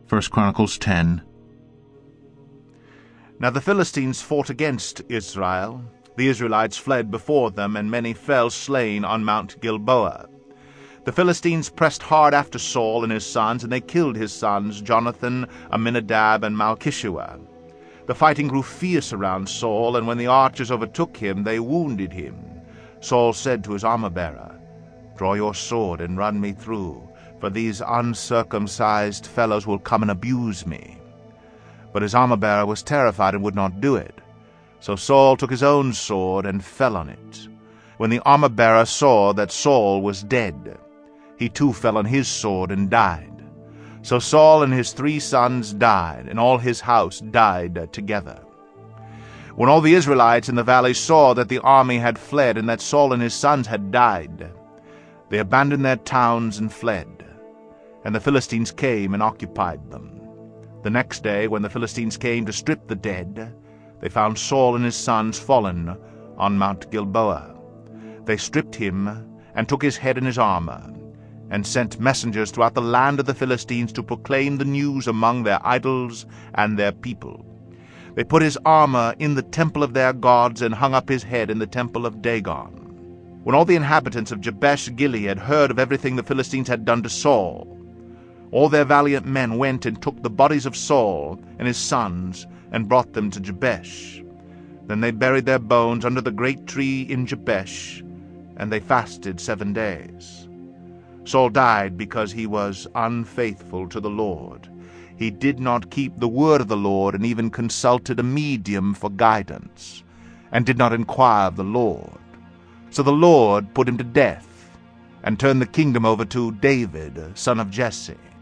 1 Chronicles 10. Now the Philistines fought against Israel. The Israelites fled before them, and many fell slain on Mount Gilboa. The Philistines pressed hard after Saul and his sons, and they killed his sons, Jonathan, Aminadab, and Malchishua. The fighting grew fierce around Saul, and when the archers overtook him, they wounded him. Saul said to his armor-bearer, "Draw your sword and run me through, for these uncircumcised fellows will come and abuse me." But his armor-bearer was terrified and would not do it. So Saul took his own sword and fell on it. When the armor-bearer saw that Saul was dead, he too fell on his sword and died. So Saul and his 3 sons died, and all his house died together. When all the Israelites in the valley saw that the army had fled and that Saul and his sons had died, they abandoned their towns and fled, and the Philistines came and occupied them. The next day, when the Philistines came to strip the dead, they found Saul and his sons fallen on Mount Gilboa. They stripped him and took his head and his armor, and sent messengers throughout the land of the Philistines to proclaim the news among their idols and their people. They put his armor in the temple of their gods and hung up his head in the temple of Dagon. When all the inhabitants of Jabesh Gilead heard of everything the Philistines had done to Saul, all their valiant men went and took the bodies of Saul and his sons and brought them to Jabesh. Then they buried their bones under the great tree in Jabesh, and they fasted 7 days. Saul died because he was unfaithful to the Lord. He did not keep the word of the Lord, and even consulted a medium for guidance, and did not inquire of the Lord. So the Lord put him to death, and turned the kingdom over to David, son of Jesse.